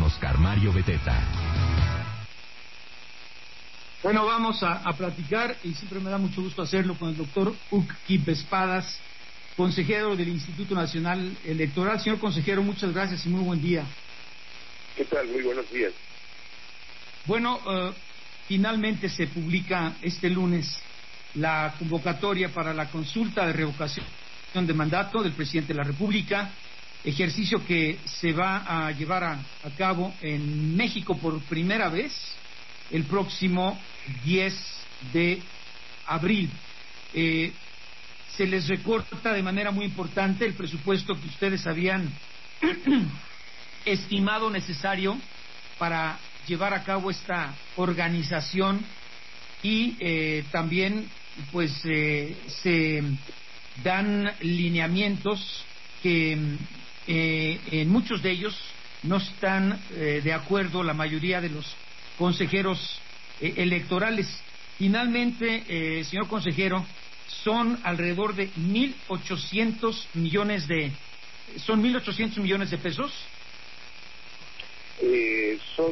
Oscar Mario Beteta. Bueno, vamos a platicar, y siempre me da mucho gusto hacerlo, con el doctor Hug Kip Espadas, consejero del Instituto Nacional Electoral. Señor consejero, muchas gracias y muy buen día. ¿Qué tal? Muy buenos días. Bueno, finalmente se publica este lunes la convocatoria para la consulta de revocación de mandato del presidente de la República, ejercicio que se va a llevar a cabo en México por primera vez el próximo 10 de abril. Se les recorta de manera muy importante el presupuesto que ustedes habían estimado necesario para llevar a cabo esta organización, y también pues se dan lineamientos que en muchos de ellos no están de acuerdo la mayoría de los consejeros electorales. Finalmente, señor consejero, son alrededor de 1.800 millones de pesos. Son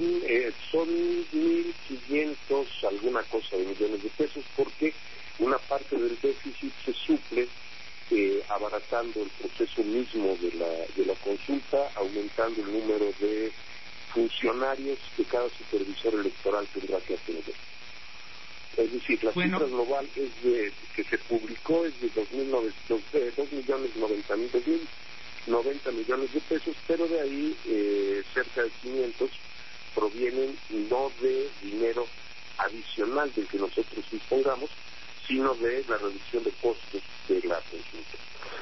1.500 alguna cosa de millones de pesos, porque una parte del déficit se suple abaratando el proceso mismo de la consulta, aumentando el número de funcionarios que cada supervisor electoral tendrá que atender. Es decir, la cifra global que se publicó es de 2.090 millones de pesos, pero de ahí cerca de 500 provienen no de dinero adicional del que nosotros dispongamos, sino de la reducción de costos de la consulta.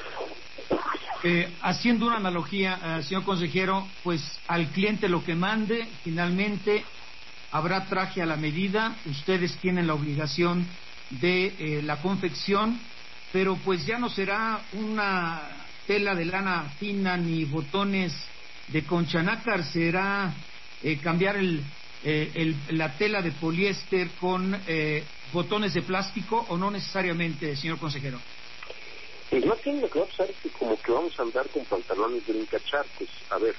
Haciendo una analogía, señor consejero, pues al cliente lo que mande, finalmente habrá traje a la medida, ustedes tienen la obligación de la confección, pero pues ya no será una tela de lana fina ni botones de concha nácar, será cambiar la tela de poliéster con botones de plástico, o no necesariamente, señor consejero. Pues más bien lo que va a pasar es que como que vamos a andar con pantalones de brincacharcos. A ver,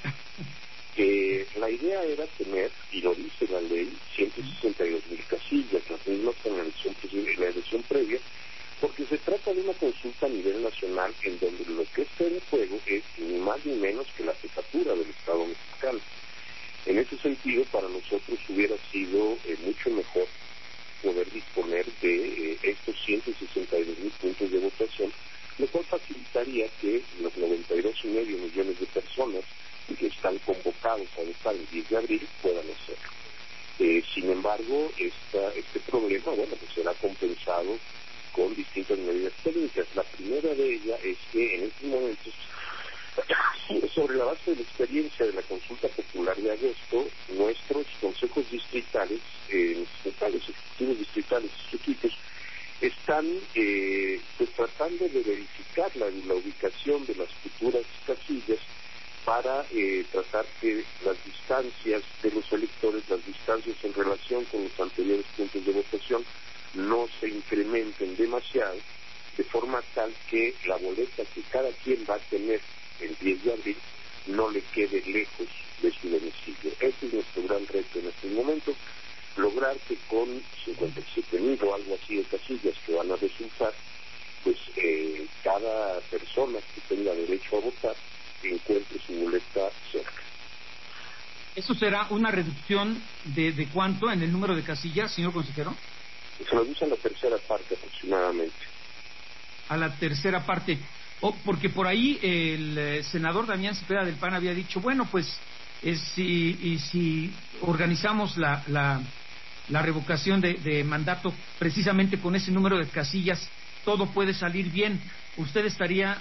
la idea era tener, y lo dice la ley, 162,000 casillas, las mismas que en la elección previa, porque se trata de una consulta a nivel nacional en donde lo que está en juego es ni más ni menos que la jefatura del Estado mexicano. En ese sentido, para nosotros hubiera sido mucho mejor poder disponer de estos 162,000 puntos de votación, lo cual facilitaría que los 92,5 millones de personas que están convocados a votar el 10 de abril puedan hacerlo. Sin embargo, este problema, pues será compensado con distintas medidas técnicas. La primera de ellas es que en estos momentos, sobre la base de la experiencia de la consulta popular de agosto, nuestros consejos distritales, ejecutivos distritales y sus equipos, están pues tratando de verificar la ubicación de las futuras casillas para tratar que las distancias de los electores, las distancias en relación con los anteriores puntos de votación, no se incrementen demasiado, de forma tal que la boleta que cada quien va a tener el 10 de abril no le quede lejos de su domicilio. Ese es nuestro gran reto en este momento, lograr que con 57,000 o algo así de casillas que van a resultar, pues cada persona que tenga derecho a votar encuentre su boleta cerca. ¿Eso será una reducción de cuánto en el número de casillas, señor consejero? Se reduce a la tercera parte aproximadamente. A la tercera parte. Porque por ahí el senador Damián Cepeda del PAN había dicho, bueno, pues si organizamos la revocación de mandato precisamente con ese número de casillas, todo puede salir bien. ¿Usted estaría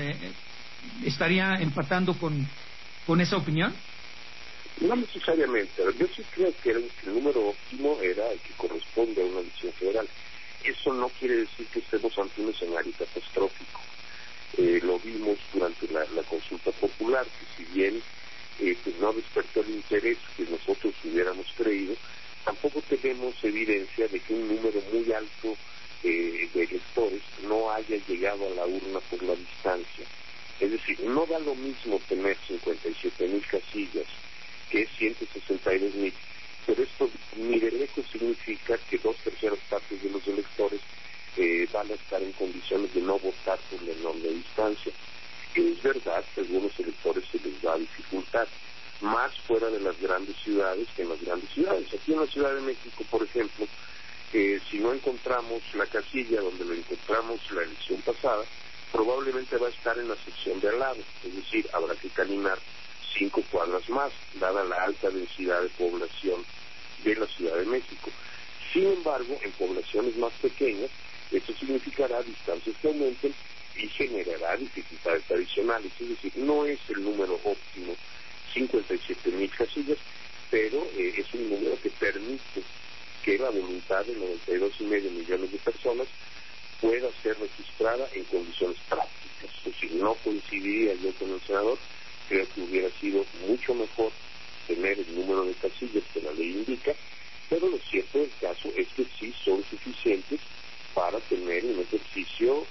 empatando con esa opinión? No necesariamente. Yo sí creo que el número óptimo era el que corresponde a una elección federal. Eso no quiere decir que estemos ante un escenario catastrófico. Lo vimos durante la consulta popular, que si bien pues no despertó el interés que nosotros hubiéramos creído, tampoco tenemos evidencia de que un número muy alto de electores no haya llegado a la urna por la distancia. Es decir, no da lo mismo tener 57,000 casillas que es 162,000. Pero esto ni de lejos significa que 2/3 partes de los electores van a estar en condiciones de no votar por la enorme distancia. Es verdad que a algunos electores se les va a dificultar, más fuera de las grandes ciudades que en las grandes ciudades. Aquí en la Ciudad de México, por ejemplo, si no encontramos la casilla donde lo encontramos la elección pasada, probablemente va a estar en la sección de al lado, es decir, habrá que caminar 5 cuadras más, dada la alta densidad de población de la Ciudad de México. Sin embargo, en poblaciones más pequeñas, esto significará distancias que aumenten y generará dificultades adicionales, es decir, no es el número óptimo, 57,000 casillas, pero es un número que permite que la voluntad de 92,5 millones de personas pueda ser registrada en condiciones prácticas. Es decir, no coincidiría yo con el senador, creo que hubiera sido mucho mejor tener el número de casillas que la ley indica, pero lo cierto del caso es que sí son suficientes para tener un ejercicio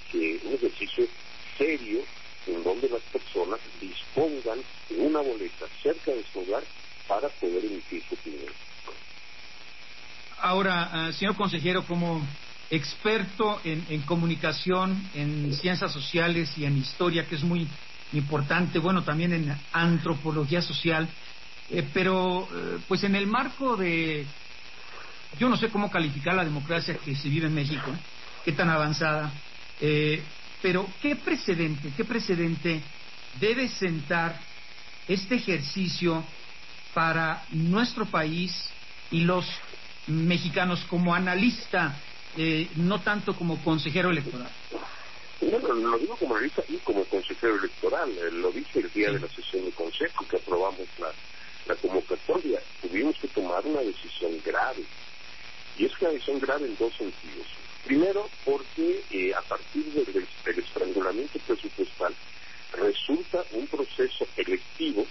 serio en donde las personas dispongan de una boleta cerca de su hogar para poder emitir su opinión. Ahora, señor consejero, como experto en comunicación, en ciencias sociales y en historia, que es muy importante, bueno, también en antropología social, pero pues en el marco de, yo no sé cómo calificar la democracia que se vive en México, qué tan avanzada, pero ¿qué precedente debe sentar este ejercicio para nuestro país y los mexicanos como analista, no tanto como consejero electoral? Bueno, lo digo como analista y como consejero electoral. Lo dije el día de la sesión de consejo que aprobamos la convocatoria. Tuvimos que tomar una decisión grave. Y es una decisión grave en dos sentidos. Primero, porque a partir del estrangulamiento presupuestal resulta un proceso electivo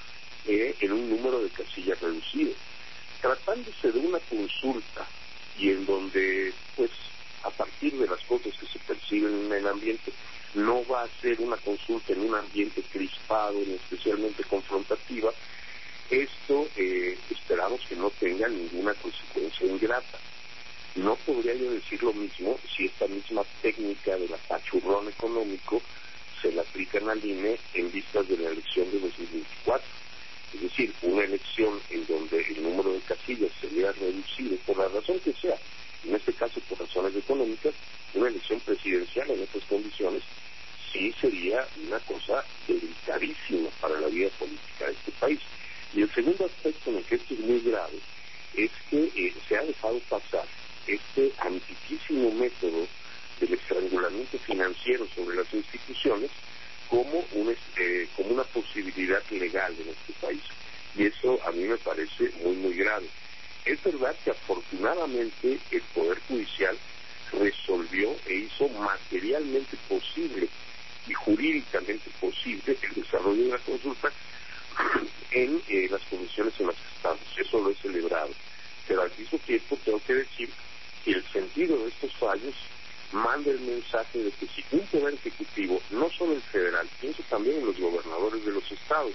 en un número de casillas reducido. Tratándose de una consulta y en donde, pues, a partir de las cosas que se perciben en el ambiente, no va a ser una consulta en un ambiente crispado ni especialmente confrontativa, esto esperamos que no tenga ninguna consecuencia ingrata. No podría yo decir lo mismo si esta misma técnica del apachurrón económico se la aplican al INE en vistas de la elección de 2024. Es decir, una elección en donde el número de casillas se vea reducido por la razón que sea, en este caso por razones económicas, una elección presidencial en estas condiciones sí sería una cosa delicadísima para la vida política de este país. Y el segundo aspecto en el que esto es muy grave es que se ha dejado pasar este antiquísimo método del estrangulamiento financiero sobre las instituciones como una posibilidad legal en este país. Y eso a mí me parece muy, muy grave. Es verdad que afortunadamente el Poder Judicial resolvió e hizo materialmente posible y jurídicamente posible el desarrollo de la consulta en las condiciones en las que estamos. Eso lo he celebrado. Pero al mismo tiempo tengo que decir que el sentido de estos fallos manda el mensaje de que si un poder ejecutivo, no solo el federal, pienso también en los gobernadores de los estados,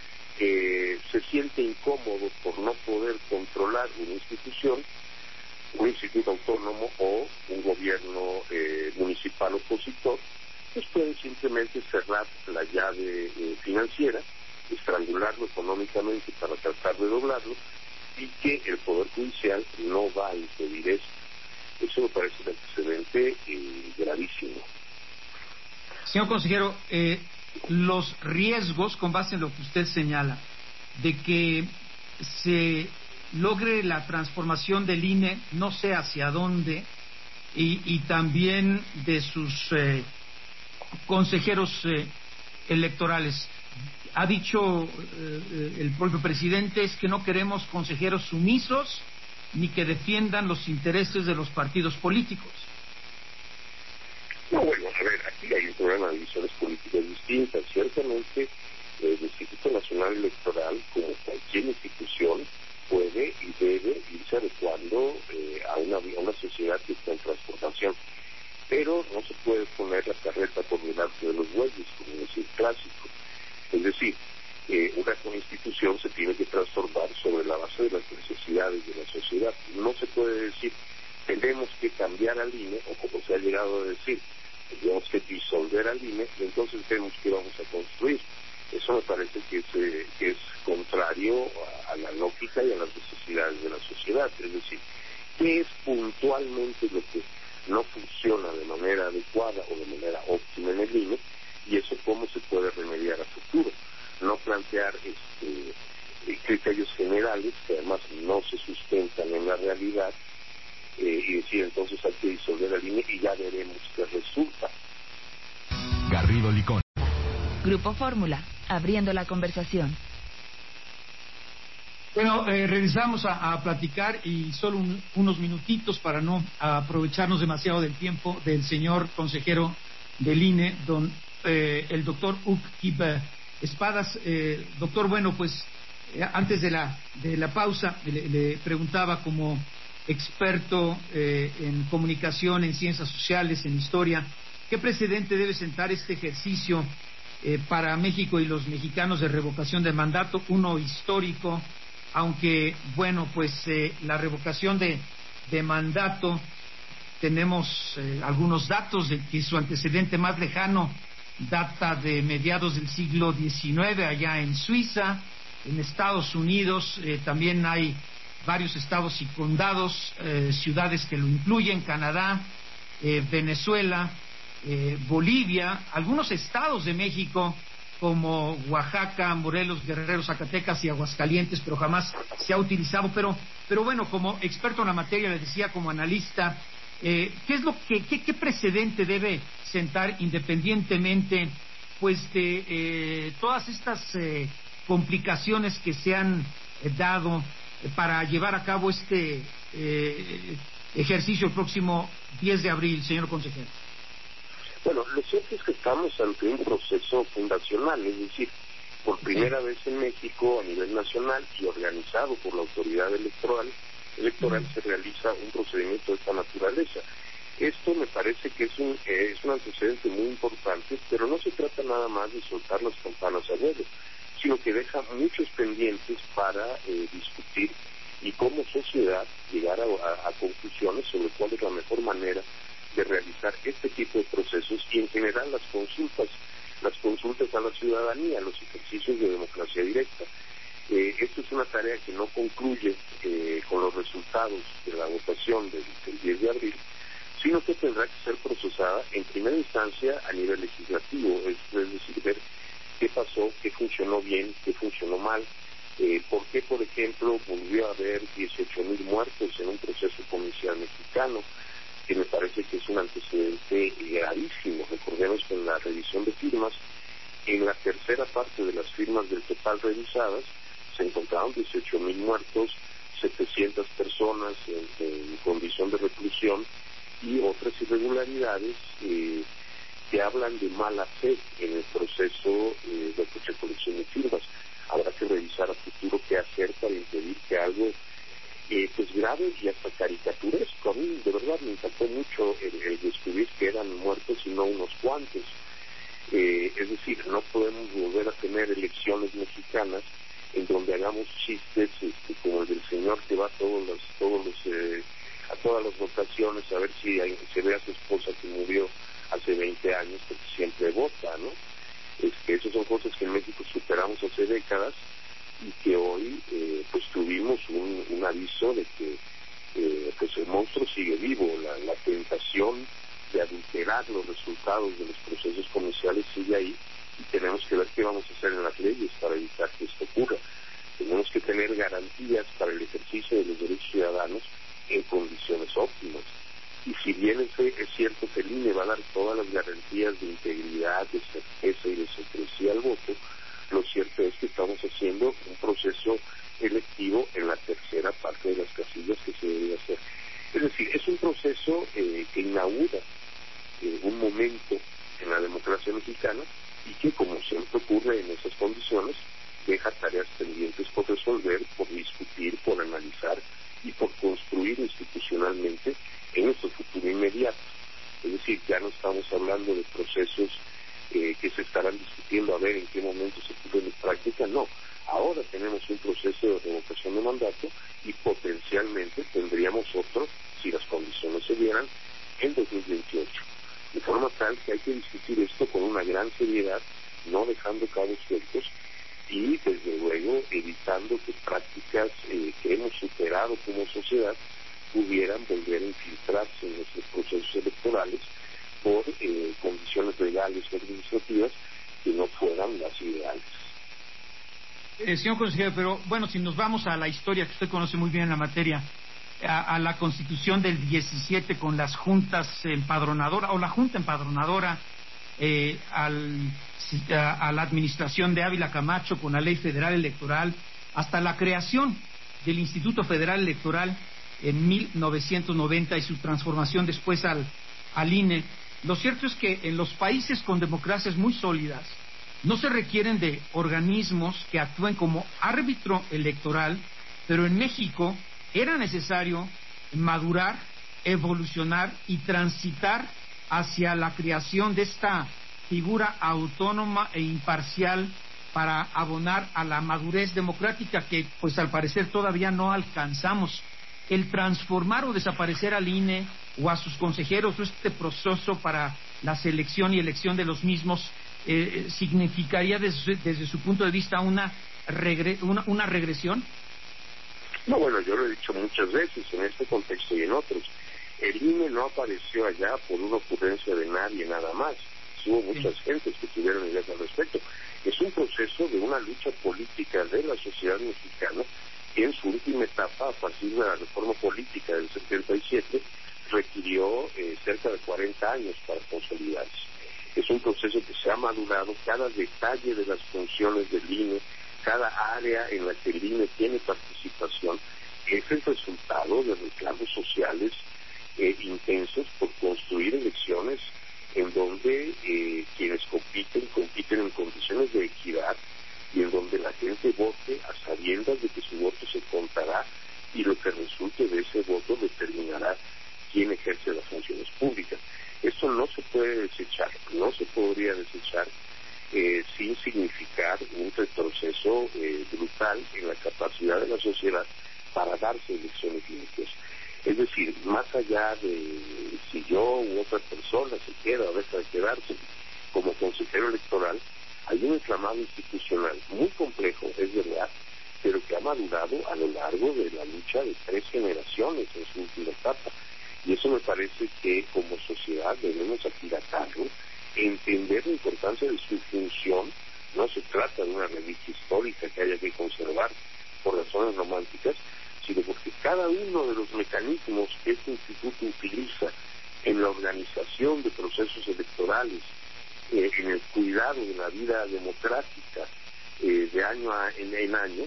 se siente incómodo por no poder controlar una institución, un instituto autónomo o un gobierno municipal opositor, pues pueden simplemente cerrar la llave financiera, estrangularlo económicamente para tratar de doblarlo, y que el Poder Judicial no va a impedir esto. Eso me parece un antecedente gravísimo. Señor consejero, los riesgos, con base en lo que usted señala, de que se logre la transformación del INE, no sé hacia dónde, y también de sus consejeros electorales. Ha dicho el propio presidente, es que no queremos consejeros sumisos ni que defiendan los intereses de los partidos políticos. No, bueno, a ver, aquí hay un problema de visiones políticas distintas. Ciertamente, el Instituto Nacional Electoral, como cualquier institución, puede y debe irse adecuando a una sociedad que está en transformación. Pero no se puede poner la carreta por delante de los bueyes, como decir clásico. Es decir, una institución se tiene que remediar al INE, o como se ha llegado a decir, tendríamos que disolver al INE, y entonces vemos que vamos a construir. Eso me parece que es contrario a la lógica y a las necesidades de la sociedad. Es decir, ¿qué es puntualmente lo que no funciona de manera adecuada o de manera óptima en el INE? Y eso cómo se puede remediar a futuro. No plantear criterios generales que además no se sustentan en la realidad, y decir entonces hay que disolver al INE y ya veremos qué resulta. Garrido Licón. Grupo Fórmula, abriendo la conversación. Bueno, regresamos a platicar y solo unos minutitos para no aprovecharnos demasiado del tiempo del señor consejero del INE, el doctor Hug Kip Espadas. Doctor, bueno, pues antes de la pausa le preguntaba como experto en comunicación, en ciencias sociales, en historia, ¿qué precedente debe sentar este ejercicio para México y los mexicanos de revocación de mandato? Uno histórico, aunque, bueno, pues la revocación de mandato, tenemos algunos datos de que su antecedente más lejano data de mediados del siglo XIX, allá en Suiza. En Estados Unidos también hay varios estados y condados, ciudades que lo incluyen, Canadá, Venezuela, Bolivia, algunos estados de México como Oaxaca, Morelos, Guerrero, Zacatecas y Aguascalientes, pero jamás se ha utilizado. Pero bueno, como experto en la materia, le decía, como analista, ¿qué precedente debe sentar independientemente pues de todas estas complicaciones que se han dado para llevar a cabo este ejercicio el próximo 10 de abril, señor consejero? Bueno, lo cierto es que estamos ante un proceso fundacional, es decir, por primera vez en México a nivel nacional y organizado por la autoridad electoral se realiza un procedimiento de esta naturaleza. Esto me parece que es un antecedente muy importante, pero no se trata nada más de soltar las campanas al vuelo, sino que deja muchos pendientes para discutir y como sociedad llegar a conclusiones sobre cuál es la mejor manera de realizar este tipo de procesos y en general las consultas a la ciudadanía, los ejercicios de democracia directa. Esto es una tarea que no concluye con los resultados de la votación del 10 de abril, sino que tendrá que ser procesada en primera instancia a nivel legislativo, es decir, ver qué pasó, qué funcionó bien, qué funcionó mal, por qué, por ejemplo, volvió a haber 18,000 muertos en un proceso policial mexicano, que me parece que es un antecedente gravísimo. Recordemos que en la revisión de firmas, en la tercera parte de las firmas del total revisadas, se encontraron 18,000 muertos, 700 personas en condición de reclusión y otras irregularidades que hablan de mala fe en el proceso de recolección de firmas. Habrá que revisar a futuro qué hacer para impedir que algo pues grave y hasta caricaturesco. A mí de verdad me impactó mucho el descubrir que eran muertos y no unos cuantos. Es decir, no podemos volver a tener elecciones mexicanas en donde hagamos chistes como el del señor que va a todas las votaciones a ver si se ve a su esposa que murió hace 20 años porque siempre vota, ¿no? Esas son cosas que en México superamos hace décadas y que hoy pues tuvimos un aviso de que pues el monstruo sigue vivo, la tentación de adulterar los resultados de los procesos comerciales sigue ahí y tenemos que ver qué vamos a hacer en las leyes para evitar que esto ocurra. Tenemos que tener garantías para el ejercicio de los derechos ciudadanos en condiciones óptimas. Y si bien es cierto que el INE va a dar todas las garantías de integridad, de certeza y de secrecía al voto, lo cierto es que estamos haciendo un proceso electivo en la tercera parte de las casillas que se debe hacer. Es decir, es un proceso que inaugura un momento en la democracia mexicana y que, como siempre ocurre en esas condiciones, deja tareas pendientes por resolver, por discutir, por analizar y por construir institucionalmente en nuestro futuro inmediato. Es decir, ya no estamos hablando de procesos que se estarán discutiendo a ver en qué momento se ponen en práctica, no. Ahora tenemos un proceso de revocación de mandato y potencialmente tendríamos otro, si las condiciones se dieran, evitando que prácticas que hemos superado como sociedad pudieran volver a infiltrarse en nuestros procesos electorales por condiciones legales o administrativas que no fueran las ideales. Señor consejero, pero bueno, si nos vamos a la historia que usted conoce muy bien en la materia, a la Constitución del 17 con las juntas empadronadoras o la Junta Empadronadora, a la administración de Ávila Camacho con la Ley Federal Electoral, hasta la creación del Instituto Federal Electoral en 1990 y su transformación después al INE. Lo cierto es que en los países con democracias muy sólidas no se requieren de organismos que actúen como árbitro electoral, pero en México era necesario madurar, evolucionar y transitar hacia la creación de esta figura autónoma e imparcial para abonar a la madurez democrática que, pues al parecer, todavía no alcanzamos. El transformar o desaparecer al INE o a sus consejeros o este proceso para la selección y elección de los mismos significaría desde su punto de vista una regresión. No, bueno, yo lo he dicho muchas veces en este contexto y en otros. El INE no apareció allá por una ocurrencia de nadie nada más. Hubo muchas gentes que tuvieron ideas al respecto. Es un proceso de una lucha política de la sociedad mexicana que en su última etapa, a partir de la reforma política del 77, requirió cerca de 40 años para consolidarse. Es un proceso que se ha madurado, cada detalle de las funciones del INE, cada área en la que el INE tiene participación, es el resultado de reclamos sociales intensos por construir elecciones en donde quienes compiten en condiciones de equidad y en donde la gente vote a sabiendas de que su voto se contará y lo que resulte de ese voto determinará quién ejerce las funciones públicas. Esto no se puede desechar, no se podría desechar sin significar un retroceso brutal en la capacidad de la sociedad para darse elecciones limpias. Es decir, más allá de si yo u otra persona se queda o deja de quedarse como consejero electoral, hay un entramado institucional muy complejo, es verdad, pero que ha madurado a lo largo de la lucha de 3 generaciones en su última etapa. Y eso me parece que como sociedad debemos aquilatarlo, entender la importancia de su función. No se trata de una reliquia histórica que haya que conservar por razones románticas, sino porque cada uno de los mecanismos que este instituto utiliza en la organización de procesos electorales, en el cuidado de la vida democrática de año en año,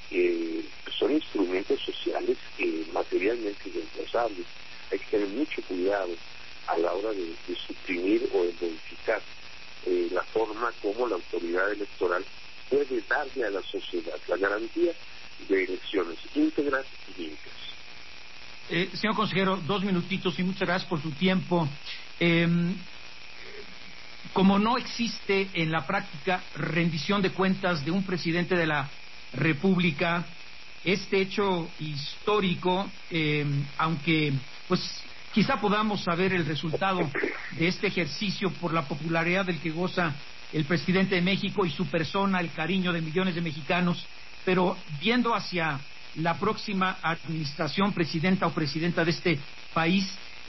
son instrumentos sociales materialmente irreemplazables. Hay que tener mucho cuidado a la hora de suprimir o de modificar la forma como la autoridad electoral puede darle a la sociedad la garantía de elecciones íntegras y limpias. Señor consejero, 2 minutitos y muchas gracias por su tiempo. Como no existe en la práctica rendición de cuentas de un presidente de la República, este hecho histórico, aunque pues quizá podamos saber el resultado de este ejercicio por la popularidad del que goza el presidente de México y su persona, el cariño de millones de mexicanos, pero viendo hacia la próxima administración, presidenta o presidenta de este país,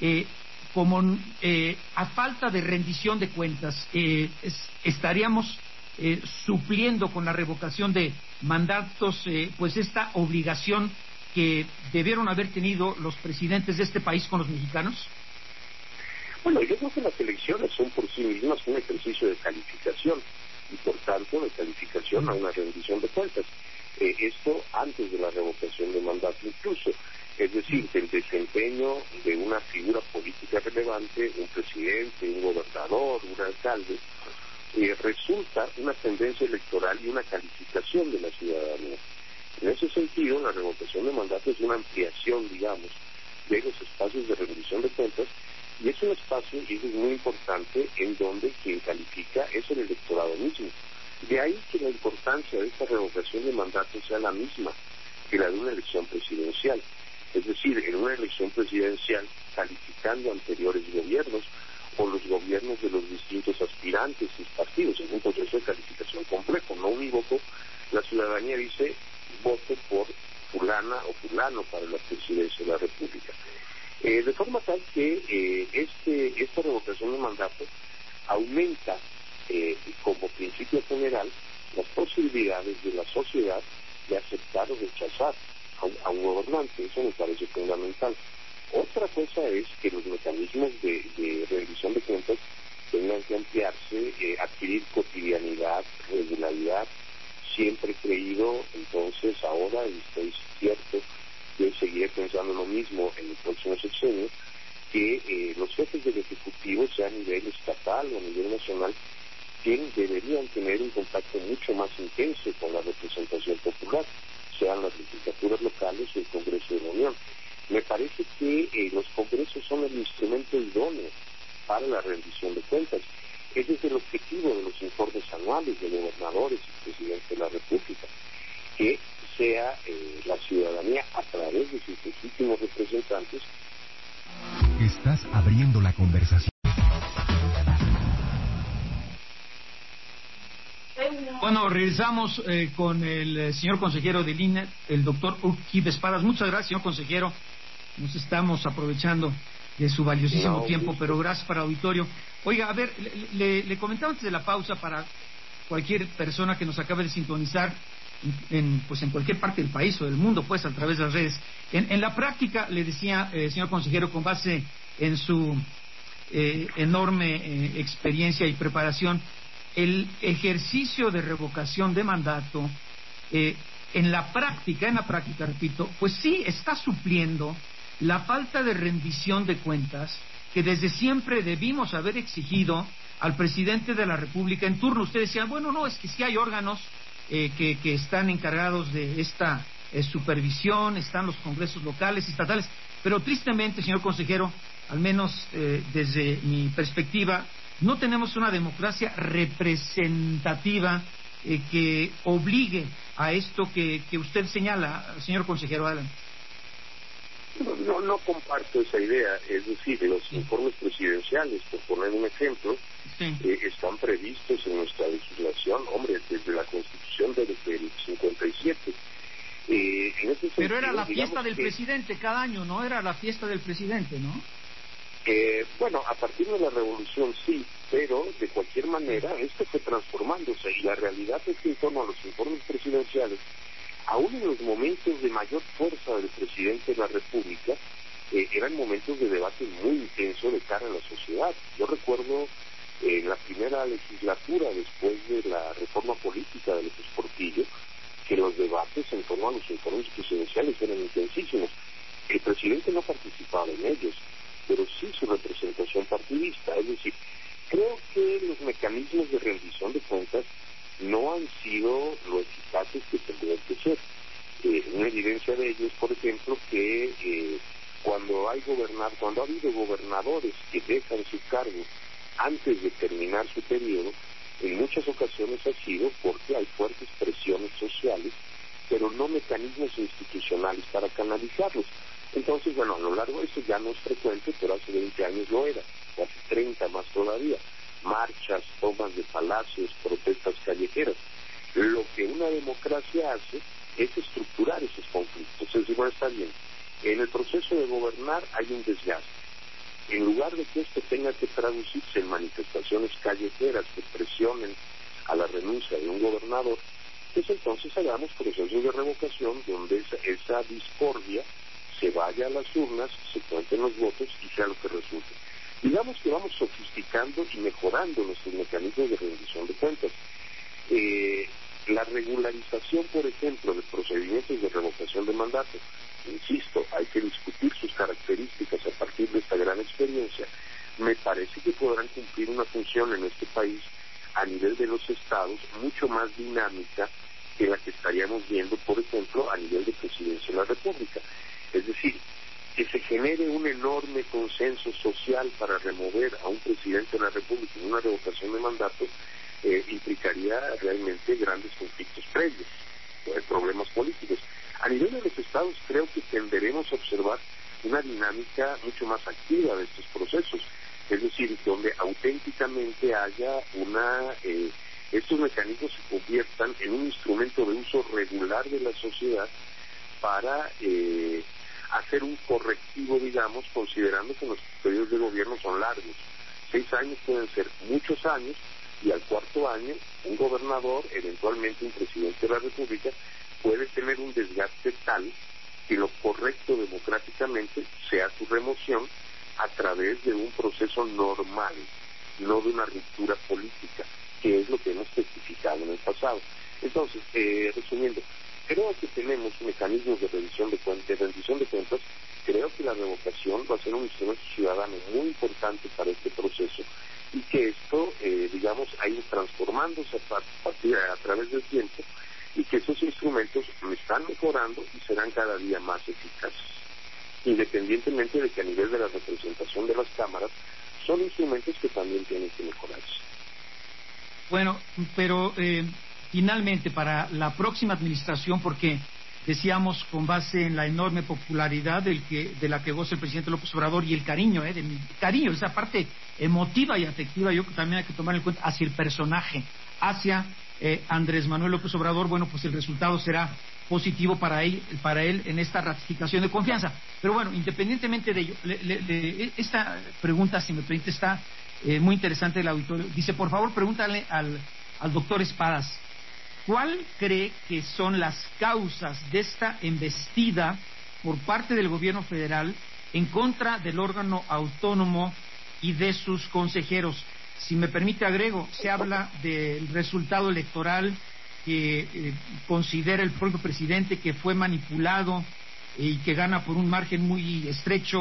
a falta de rendición de cuentas, estaríamos supliendo con la revocación de mandatos pues esta obligación que debieron haber tenido los presidentes de este país con los mexicanos. Bueno, yo creo que las elecciones son por sí mismas un ejercicio de calificación y por tanto de calificación a una rendición de cuentas. Esto antes de la revocación de mandato incluso. Es decir, el desempeño de una figura política relevante, un presidente, un gobernador, un alcalde, resulta una tendencia electoral y una calificación de la ciudadanía. En ese sentido, la revocación de mandato es una ampliación, digamos, de los espacios de rendición de cuentas, y es un espacio, y eso es muy importante, en donde quien califica es el electorado mismo. De ahí que la importancia de esta revocación de mandato sea la misma que la de una elección presidencial. Es decir, en una elección presidencial, calificando anteriores gobiernos o los gobiernos de los distintos aspirantes y partidos, en un proceso de calificación complejo, no unívoco, la ciudadanía dice, voto por fulana o fulano para la presidencia de la República. De forma tal que esta revocación de mandato aumenta como principio general las posibilidades de la sociedad de aceptar o rechazar a un gobernante. Eso me parece fundamental. Otra cosa es que los mecanismos de rendición de cuentas tengan que ampliarse, adquirir cotidianidad, regularidad. Siempre he creído, entonces, ahora, y estoy cierto, yo seguiré pensando lo mismo en el próximo sexenio, que los jefes del Ejecutivo, sea a nivel estatal o a nivel nacional, deberían tener un contacto mucho más intenso con la representación popular, sean las legislaturas locales o el Congreso de la Unión. Me parece que los congresos son el instrumento idóneo para la rendición de cuentas. Ese es el objetivo de los informes anuales de gobernadores y presidentes de la República, que sea la ciudadanía a través de sus legítimos representantes. Estás abriendo la conversación. Bueno, regresamos con el señor consejero del INE, el doctor Urquide Espadas. Muchas gracias, señor consejero. Nos estamos aprovechando de su valiosísimo tiempo, pero gracias para el auditorio. Oiga, a ver, le comentaba antes de la pausa para cualquier persona que nos acabe de sintonizar en cualquier parte del país o del mundo, pues a través de las redes. En la práctica, le decía, señor consejero, con base en su enorme experiencia y preparación, el ejercicio de revocación de mandato, en la práctica, repito, pues sí está supliendo la falta de rendición de cuentas que desde siempre debimos haber exigido al presidente de la República en turno. Usted decía, bueno, no, es que sí hay órganos que están encargados de esta supervisión, están los congresos locales, estatales, pero tristemente, señor consejero, al menos desde mi perspectiva, no tenemos una democracia representativa que obligue a esto que usted señala, señor consejero. Adelante. No comparto esa idea. Es decir, los informes presidenciales, por poner un ejemplo, están previstos en nuestra legislación, hombre, desde la Constitución del 57. En ese sentido, pero era la fiesta del presidente cada año, ¿no? Era la fiesta del presidente, ¿no? Bueno, a partir de la revolución sí, pero de cualquier manera esto fue transformándose, y la realidad es que en torno a los informes presidenciales, aún en los momentos de mayor fuerza del presidente de la República, eran momentos de debate muy intenso de cara a la sociedad. Yo recuerdo en la primera legislatura, después de la reforma política de López Portillo, que los debates en torno a los informes presidenciales eran intensísimos. El presidente no participaba en ellos, pero sí su representación partidista. Es decir, creo que los mecanismos de rendición de cuentas no han sido lo eficaces que tendrían que ser. Una evidencia de ello es, por ejemplo, que cuando ha habido gobernadores que dejan su cargo antes de terminar su periodo, en muchas ocasiones ha sido porque hay fuertes presiones sociales, pero no mecanismos institucionales para canalizarlos. Entonces, bueno, a lo largo de esto ya no es frecuente, pero hace 20 años lo era, o hace 30 más todavía. Marchas, tomas de palacios, protestas callejeras. Lo que una democracia hace es estructurar esos conflictos. Es decir, bueno, está bien, en el proceso de gobernar hay un desgaste. En lugar de que esto tenga que traducirse en manifestaciones callejeras que presionen a la renuncia de un gobernador, pues entonces hagamos procesos de revocación donde esa discordia se vaya a las urnas, se cuenten los votos y sea lo que resulte. Digamos que vamos sofisticando y mejorando nuestros mecanismos de rendición de cuentas. La regularización, por ejemplo, de procedimientos de revocación de mandato, insisto, hay que discutir sus características a partir de esta gran experiencia. Me parece que podrán cumplir una función en este país a nivel de los estados mucho más dinámica que la que estaríamos viendo, por ejemplo, a nivel de presidencia de la República. Es decir, que se genere un enorme consenso social para remover a un presidente de la República en una revocación de mandato implicaría realmente grandes conflictos previos, problemas políticos. A nivel de los estados creo que tenderemos a observar una dinámica mucho más activa de estos procesos, es decir, donde auténticamente haya una estos mecanismos se conviertan en un instrumento de uso regular de la sociedad para hacer un correctivo, digamos, considerando que los periodos de gobierno son largos. 6 años pueden ser muchos años, y al cuarto año un gobernador, eventualmente un presidente de la República, puede tener un desgaste tal que lo correcto democráticamente sea su remoción a través de un proceso normal, no de una ruptura política, que es lo que hemos testificado en el pasado. Entonces, resumiendo, creo que tenemos mecanismos de rendición de cuentas. Creo que la revocación va a ser un instrumento ciudadano muy importante para este proceso, y que esto, digamos, ha ido transformándose a través del tiempo, y que esos instrumentos están mejorando y serán cada día más eficaces, independientemente de que a nivel de la representación de las cámaras son instrumentos que también tienen que mejorarse. Bueno, pero finalmente para la próxima administración, porque decíamos con base en la enorme popularidad de la que goza el presidente López Obrador y el cariño, esa parte emotiva y afectiva, yo creo que también hay que tomar en cuenta hacia el personaje, hacia Andrés Manuel López Obrador. Bueno, pues el resultado será positivo para él en esta ratificación de confianza. Pero bueno, independientemente de ello, esta pregunta, si me permite, está muy interesante el auditorio. Dice, por favor, pregúntale al doctor Espadas, ¿cuál cree que son las causas de esta embestida por parte del gobierno federal en contra del órgano autónomo y de sus consejeros? Si me permite, agrego, se habla del resultado electoral que considera el propio presidente que fue manipulado y que gana por un margen muy estrecho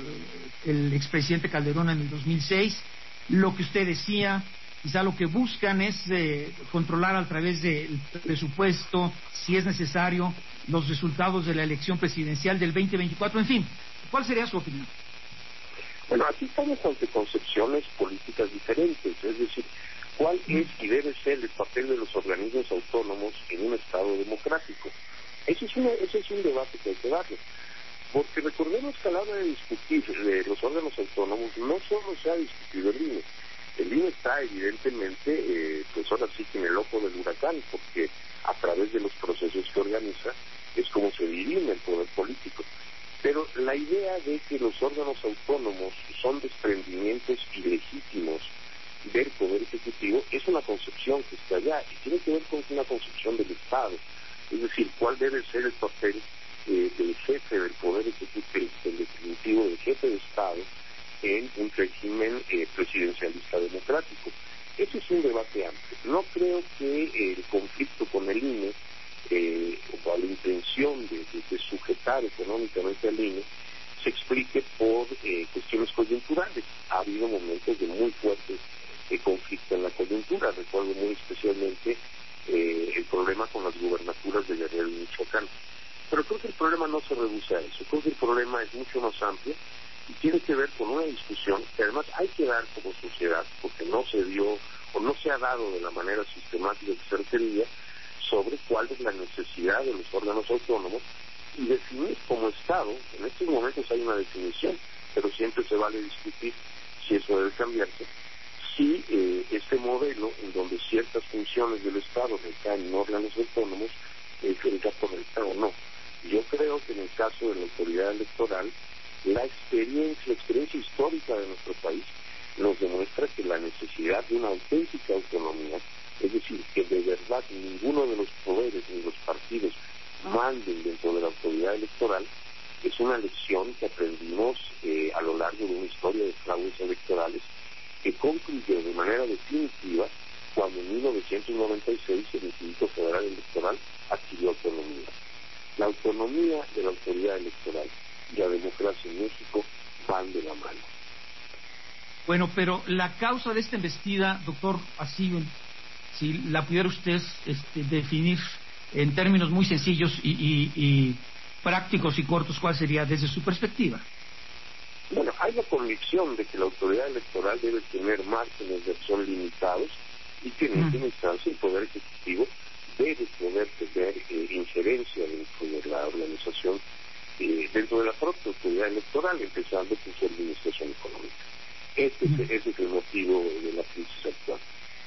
el expresidente Calderón en el 2006. Lo que usted decía, quizá lo que buscan es controlar a través del presupuesto, si es necesario, los resultados de la elección presidencial del 2024. En fin, ¿cuál sería su opinión? Bueno, aquí estamos ante concepciones políticas diferentes, es decir, ¿cuál es y debe ser el papel de los organismos autónomos en un Estado democrático? Ese es un debate que hay que darle, porque recordemos que a la hora de discutir de los órganos autónomos no solo se ha discutido el INE. El INE está evidentemente, pues ahora sí que en el ojo del huracán, porque a través de los procesos que organiza es como se dirime el poder político. Pero la idea de que los órganos autónomos son desprendimientos ilegítimos del Poder Ejecutivo es una concepción que está allá y tiene que ver con una concepción del Estado. Es decir, cuál debe ser el papel del jefe del Poder Ejecutivo, del Ejecutivo, del jefe de Estado en un régimen presidencialista democrático. Ese es un debate amplio. No creo que el conflicto con el INE o la intención de sujetar económicamente al INE se explique por cuestiones coyunturales. Ha habido momentos de muy fuerte conflicto en la coyuntura. Recuerdo muy especialmente el problema con las gubernaturas de Guerrero y Michoacán. Pero creo que el problema no se reduce a eso. Creo que el problema es mucho más amplio y tiene que ver con una discusión que además hay que dar como sociedad, porque no se dio o no se ha dado de la manera sistemática que se requería, sobre cuál es la necesidad de los órganos autónomos y definir como Estado. En estos momentos hay una definición, pero siempre se vale discutir si eso debe cambiarse, si este modelo en donde ciertas funciones del Estado recaen en órganos autónomos es el correcta o no. Yo creo que en el caso de la autoridad electoral, la experiencia histórica de nuestro país nos demuestra que la necesidad de una auténtica autonomía, es decir, que de verdad ninguno de los poderes ni los partidos manden dentro de la autoridad electoral, es una lección que aprendimos a lo largo de una historia de fraudes electorales que concluyó de manera definitiva cuando en 1996 el Instituto Federal Electoral adquirió autonomía. La autonomía de la autoridad electoral y la democracia en México van de la mano. Bueno, pero la causa de esta embestida, doctor, así, si la pudiera usted definir en términos muy sencillos y prácticos y cortos, ¿cuál sería desde su perspectiva? Bueno, hay la convicción de que la autoridad electoral debe tener márgenes de acción limitados y que en última instancia el Poder Ejecutivo debe poder tener injerencia dentro de la organización, dentro de la propia autoridad electoral, empezando por su administración económica. Ese es el motivo de la crisis actual.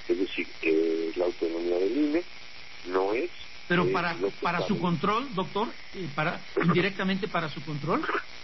Es decir, la autonomía del INE no es... Pero para su control, doctor, indirectamente para su control.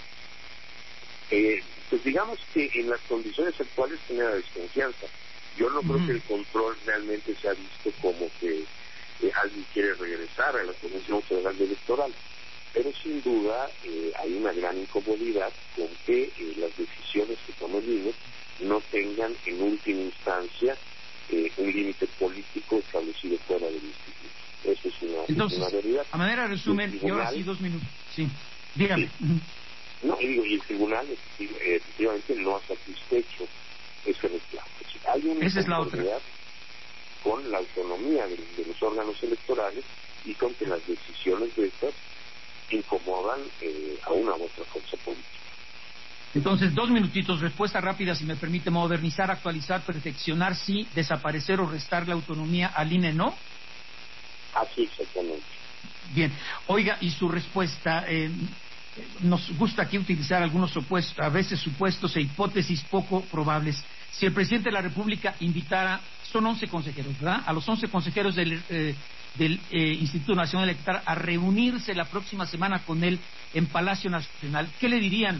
Pues digamos que en las condiciones actuales genera desconfianza. Yo no creo que el control realmente sea visto como que alguien quiere regresar a la Comisión Federal Electoral, pero sin duda hay una gran incomodidad con que las decisiones que toma el INE no tengan en última instancia un límite político establecido fuera del instituto. Eso es una realidad. A manera de resumen, y ahora sí 2 minutos. Sí, dígame. Sí. No, y el tribunal efectivamente no ha satisfecho ese reclamo. Hay una inconformidad con la autonomía de los órganos electorales y con que las decisiones de estas incomodan a una u otra fuerza política. Entonces, 2 minutitos, respuesta rápida, si me permite. Modernizar, actualizar, perfeccionar, sí. Desaparecer o restar la autonomía al INE, no. Así exactamente. Bien. Oiga, y su respuesta, nos gusta aquí utilizar algunos supuestos, a veces supuestos e hipótesis poco probables. Si el presidente de la República invitara, son 11 consejeros, ¿verdad?, a los 11 consejeros del Instituto Nacional Electoral a reunirse la próxima semana con él en Palacio Nacional, ¿qué le dirían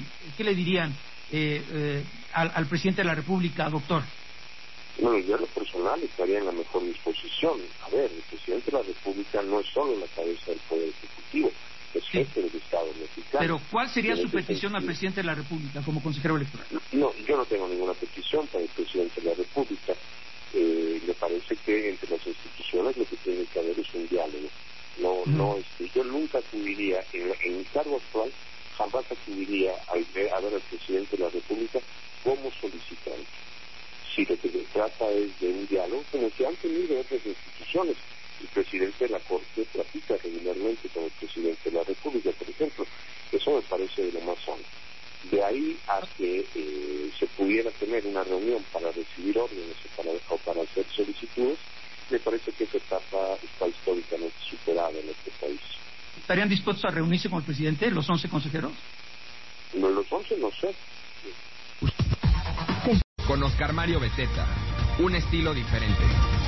al presidente de la República, doctor? Bueno, yo en lo personal estaría en la mejor disposición. A ver, el presidente de la República no es solo la cabeza del Poder Ejecutivo, es jefe del Estado mexicano. Pero, ¿cuál sería su petición al presidente de la República como consejero electoral? No, yo no tengo ninguna petición para el presidente de la República. Me parece que entre las instituciones lo que tiene que haber es un diálogo. Yo nunca acudiría, en mi cargo actual, jamás acudiría a ver al presidente de la República como solicitante. Si lo que se trata es de un diálogo, como que han tenido otras instituciones. El presidente de la Corte platica regularmente con el presidente de la República, por ejemplo. Eso me parece de lo más sano. De ahí a que se pudiera tener una reunión para recibir órdenes o para hacer solicitudes, me parece que esa etapa está históricamente superada en este país. ¿Estarían dispuestos a reunirse con el presidente, los 11 consejeros? No, los 11 no sé. Con Oscar Mario Beteta, un estilo diferente.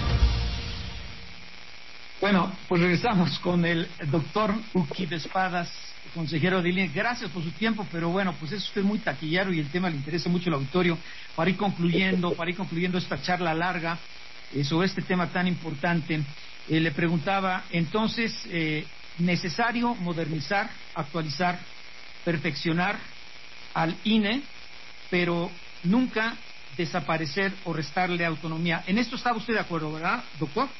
Bueno, pues regresamos con el doctor Uki de Espadas, consejero de INE. Gracias por su tiempo, pero bueno, pues es usted muy taquillero y el tema le interesa mucho al auditorio. Para ir concluyendo esta charla larga sobre este tema tan importante, le preguntaba, entonces, necesario modernizar, actualizar, perfeccionar al INE, pero nunca desaparecer o restarle autonomía. En esto está usted de acuerdo, ¿verdad, doctor?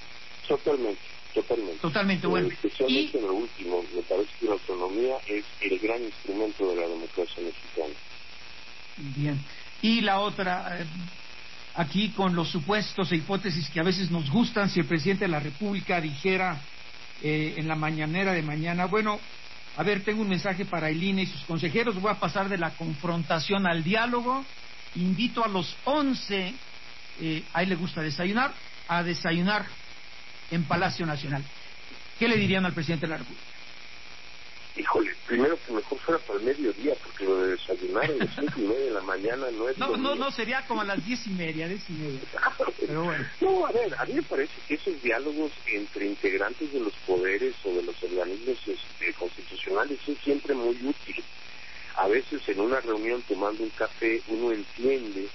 Totalmente, bueno. Especialmente en lo último, me parece que la autonomía es el gran instrumento de la democracia mexicana. Bien. Y la otra, aquí con los supuestos e hipótesis que a veces nos gustan, si el presidente de la República dijera en la mañanera de mañana, bueno, a ver, tengo un mensaje para el INE y sus consejeros, voy a pasar de la confrontación al diálogo, invito a los 11, a él le gusta desayunar, a desayunar en Palacio Nacional. ¿Qué le dirían al presidente de la República? Híjole, primero que mejor fuera para el mediodía, porque lo de desayunar a las 5:30 de la mañana no es... No, sería como a las 10:30. Pero bueno. No, a ver, a mí me parece que esos diálogos entre integrantes de los poderes o de los organismos constitucionales son siempre muy útiles. A veces en una reunión tomando un café uno entiende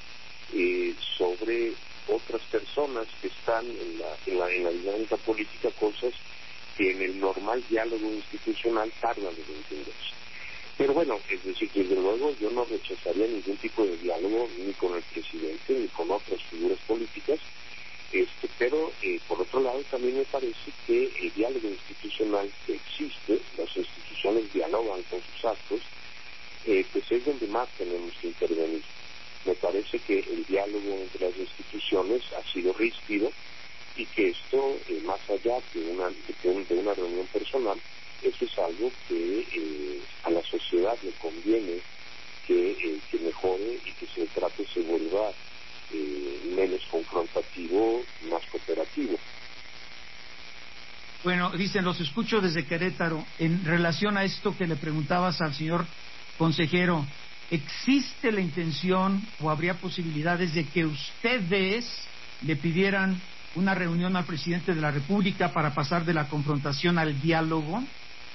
sobre otras personas que están en la dinámica política cosas que en el normal diálogo institucional tardan en entenderse. Pero bueno, es decir, desde luego yo no rechazaría ningún tipo de diálogo ni con el presidente ni con otras figuras políticas, pero por otro lado también me parece que el diálogo institucional que existe, las instituciones dialogan con sus actos, pues es donde más tenemos que intervenir. Me parece que el diálogo entre las instituciones ha sido ríspido y que esto, más allá de una reunión personal, eso es algo que a la sociedad le conviene que mejore y que se trate, se vuelva menos confrontativo, más cooperativo. Bueno, dicen, los escucho desde Querétaro. En relación a esto que le preguntabas al señor consejero, ¿existe la intención o habría posibilidades de que ustedes le pidieran una reunión al presidente de la República para pasar de la confrontación al diálogo?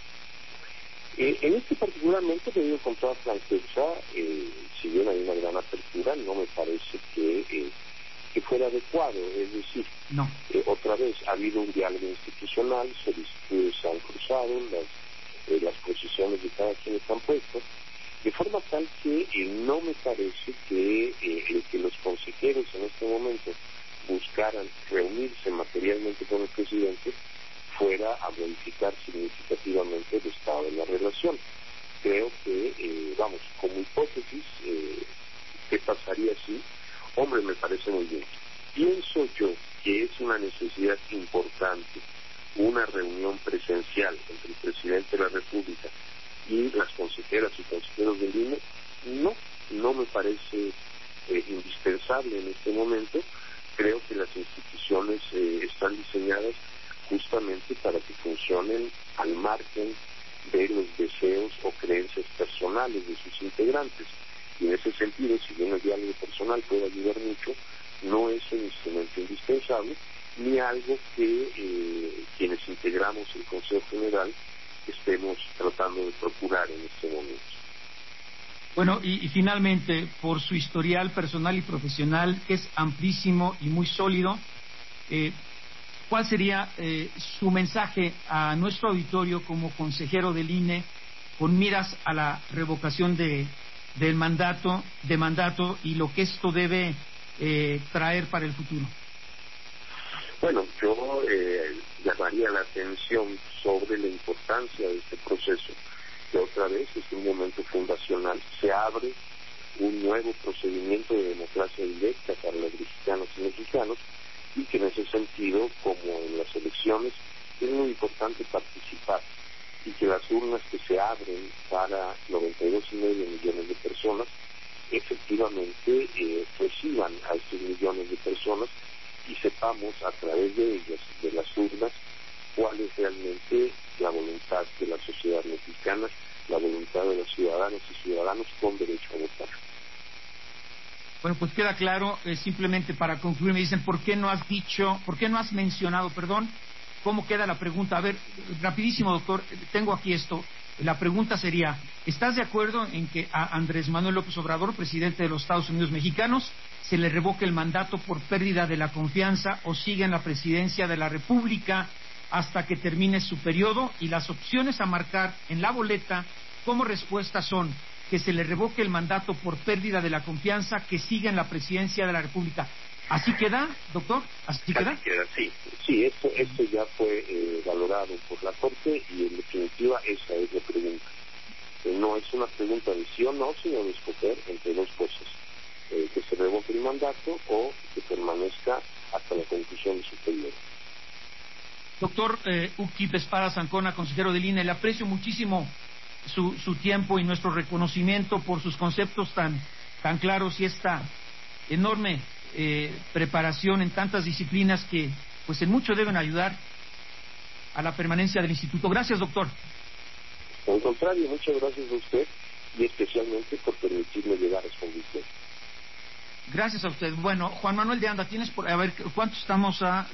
En este particularmente, te digo con toda franqueza, si bien hay una gran apertura, no me parece que fuera adecuado. Es decir, no. Otra vez ha habido un diálogo institucional, solicitudes se han cruzado, las posiciones de cada quien están puestas, de forma tal que no me parece que el que los consejeros en este momento buscaran reunirse materialmente con el presidente fuera a modificar significativamente el estado de la relación. Creo que, como hipótesis, ¿qué pasaría si? Hombre, me parece muy bien. Pienso yo que es una necesidad importante una reunión presencial entre el presidente de la República y las consejeras y consejeros del INE. No me parece indispensable en este momento. Creo que las instituciones están diseñadas justamente para que funcionen al margen de los deseos o creencias personales de sus integrantes. Y en ese sentido, si bien el diálogo personal puede ayudar mucho, no es un instrumento indispensable, ni algo que quienes integramos el Consejo General estemos tratando de procurar en este momento. Bueno, y finalmente, por su historial personal y profesional, que es amplísimo y muy sólido, ¿cuál sería su mensaje a nuestro auditorio como consejero del INE con miras a la revocación del mandato y lo que esto debe traer para el futuro? Bueno, yo llamaría la atención sobre la importancia de este proceso, que otra vez es un momento fundacional. Se abre un nuevo procedimiento de democracia directa para los mexicanos y mexicanos, y que en ese sentido, como en las elecciones, es muy importante participar, y que las urnas que se abren para 92,5 millones de personas efectivamente reciban a estos millones de personas y sepamos a través de ellas, de las urnas, cuál es realmente la voluntad de la sociedad mexicana, la voluntad de los ciudadanos y ciudadanos con derecho a votar. Bueno, pues queda claro. Simplemente para concluir, me dicen, ¿por qué no has mencionado, cómo queda la pregunta? A ver, rapidísimo, doctor, tengo aquí esto. La pregunta sería, ¿estás de acuerdo en que a Andrés Manuel López Obrador, presidente de los Estados Unidos mexicanos, se le revoque el mandato por pérdida de la confianza o siga en la presidencia de la República hasta que termine su periodo? Y las opciones a marcar en la boleta como respuesta son que se le revoque el mandato por pérdida de la confianza, que siga en la presidencia de la República. ¿Así queda, doctor? ¿Así queda? Así queda, sí, esto ya fue valorado por la Corte y en definitiva esa es la pregunta. No es una pregunta de sí o no, sino de escoger entre dos cosas, que se revoque el mandato o que permanezca hasta la conclusión de su periodo. Doctor Ukip Espada Sancona, consejero del INE, le aprecio muchísimo su tiempo y nuestro reconocimiento por sus conceptos tan claros y esta enorme preparación en tantas disciplinas que pues en mucho deben ayudar a la permanencia del instituto. Gracias, doctor. Al contrario, muchas gracias a usted y especialmente por permitirme llegar a su audición. Gracias a usted. Bueno, Juan Manuel de Anda, tienes a ver, ¿cuánto estamos a